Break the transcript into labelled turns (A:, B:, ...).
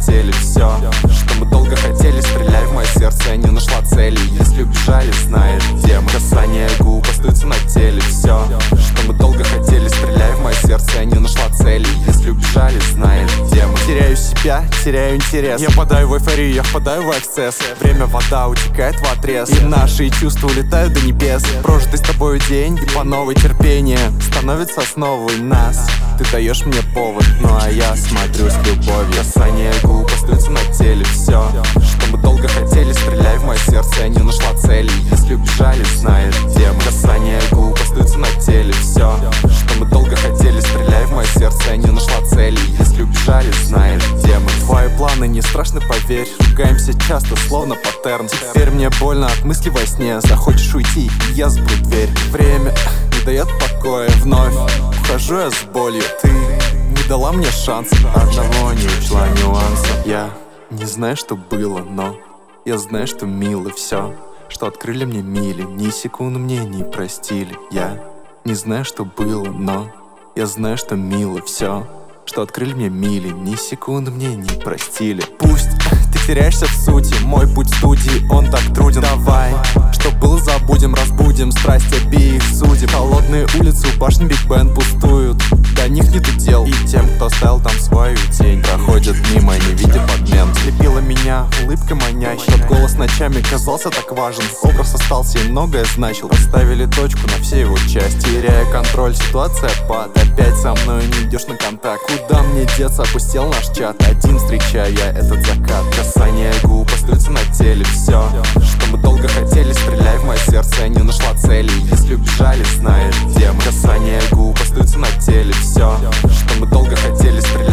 A: теле. Все, что мы долго хотели, стреляй в мое сердце, я не нашла цели. Если убежали, знаешь, где мы. Касание губ остаются на теле. Все, что мы долго хотели, стреляй в мое сердце, я не нашла цели. Если убежали, знаешь, где мы. Теряю себя, теряю интерес. Я впадаю в эйфорию, я впадаю в эксцесс. Время, вода утекает в отрез, и наши чувства улетают до небес. Прожитый с тобой день, и по новой терпение становится основой нас. Ты даешь мне повод, ну а я смотрю с любовью. Касание губ остаются на теле. Все, что мы долго хотели, стреляй в мое сердце, я не нашла цели. Если убежали, знаешь, где мы. Касание губ остаются на теле. Все, что мы долго хотели, стреляй в мое сердце, я не нашла цели. Если убежали, знаешь, где мы. Твои планы не страшны, поверь. Ругаемся часто, словно паттерн. Теперь мне больно от мыслей во сне. Захочешь уйти, я запру дверь. Время не дает покоя. Вновь ухожу я с болью. Ты не дала мне шанс, одного не учла нюанса. Я не знаю, что было, но я знаю, что мило все, что открыли мне мили, ни секунды мне не простили. Я не знаю, что было, но я знаю, что мило все, что открыли мне мили, ни секунды мне не простили. Пусть ты теряешься в сути, мой путь в студии, он так труден. Давай, что было забудем, разбудим страсть обеих судеб. Холодные улицы у башни Биг Бен пустуют, до них нету дел. И тем, кто оставил там свою тень, проходят мимо, не видя подмен. Слепила меня улыбка манящая, тот голос ночами казался так важен. Образ остался и многое значил. Поставили точку на все его части. Теряя контроль, ситуация пад. Опять со мной не идешь на контакт. Куда мне деться, опустел наш чат. Один встречаю я этот закат. Касание губ остаются на теле. Все, что мы долго хотели, стреляй в мое сердце, я не нашла цели. Если убежали, знаешь, где мы. Касание губ остаются на теле. Все, что мы долго хотели, стреляй